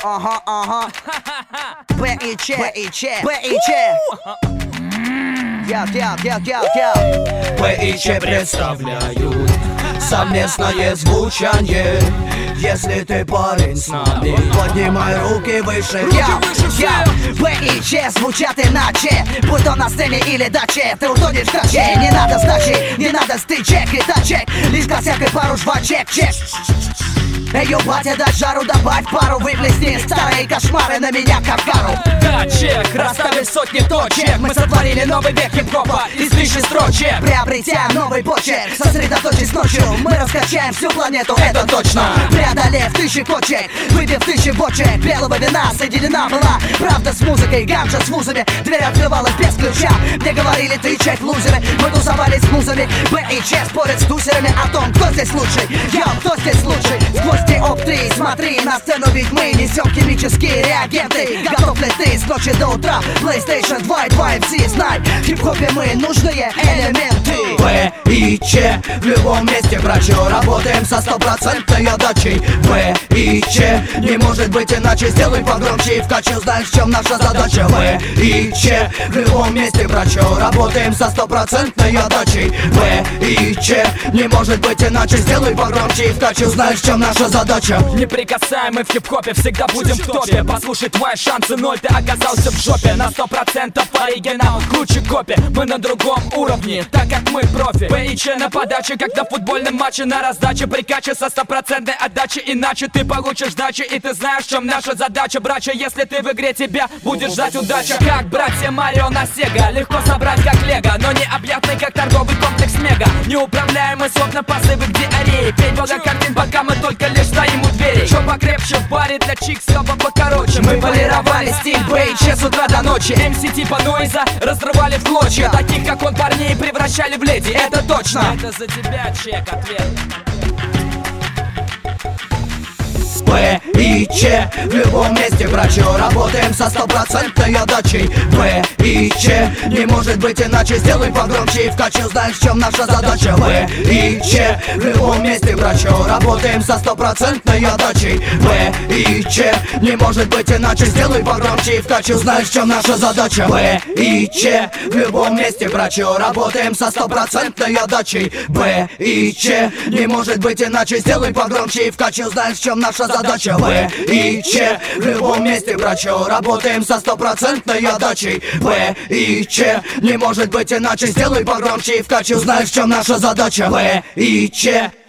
Ага. Б и Ч. Б и Ч представляют совместное звучание. Если ты парень с нами, поднимай руки выше. Б и Ч звучат иначе, будь то на сцене или даче. Ты утонешь в каче, не надо сдачи, не надо стычек и тачек. Лишь для всякой пару жвачек, чек. Эй, батя, дай жару, добавь пару, выплесни старые кошмары на меня, как кару. Да, чек, расставив сотни точек. Мы сотворили новый век хип-хопа из тысячи строчек. Приобретя новый почерк, сосредоточись ночью, мы раскачаем всю планету, это точно. Преодолев тысячи кочек, выпив тысячи бочек белого вина, соединена была правда с музыкой, ганджа с вузами. Дверь открывалась без ключа, мне говорили, ты чек лузеры. Мы тусовались с музами, Б и Ч спорят с тусерами о том, кто здесь лучший. Кто здесь лучший? Сквозь диоптрии смотри на сцену, ведь мы несем химические реагенты. Готов ли ты с ночи до утра? PlayStation 2 и 2 MC, знай, в хип-хопе мы нужные элементы. Б и Ч в любом месте, братья, работаем со стопроцентной отдачей. Б и Ч не может быть иначе, сделай погромче и вкачу, знаешь, в чем наша задача. Б и Ч в любом месте, братья, работаем со стопроцентной отдачей. Б и Ч не может быть иначе, сделай погромче и вкачу, знаешь, в чем наша задача. Неприкасаемый в хип-хопе, всегда будем в топе. Послушай, твои шансы ноль, ты оказался в жопе. На 100% оригинал, круче копи. Мы на другом уровне, так как мы профи. Б и Ч на подаче, как на футбольном матче. На раздаче, прикаче со стопроцентной отдачей. Иначе ты получишь сдачи, и ты знаешь, в чем наша задача. Братья, если ты в игре, тебя будет ждать удача. Как братья Марио на Сега, легко собрать как лего, но необъятный, как торговый комплекс Мега. Неуправляемый словно посывы к диарее. Пей много картин, пока мы только лишь стоим у двери. Что покрепче в баре для чик, слова покороче. Мы полировали стиль Б и Ч с утра до ночи. МС типа Нойза разрывали в клочья. Таких как он парней превращали в леди, это точно. Это за тебя, чек, ответ. Б и Ч в любом месте, братья, работаем со стопроцентной отдачей. Б и Ч не может быть иначе, сделай погромче и вкачу, знаешь, в чем наша задача. Б и Ч в любом месте, братья, работаем со стопроцентной отдачей. Б и Ч не может быть иначе, сделай погромче и вкачу, знаешь, в чем наша задача. Б и Ч в любом месте, братья, работаем со стопроцентной отдачей. Б и Ч не может быть иначе, сделай погромче и вкачу, знаешь, в чем наша задача. Б и Ч в любом месте, братья, работаем со стопроцентной отдачей. Б и Ч не может быть иначе, сделай погромче и вкачу, знаешь, в чем наша задача. Б и Ч.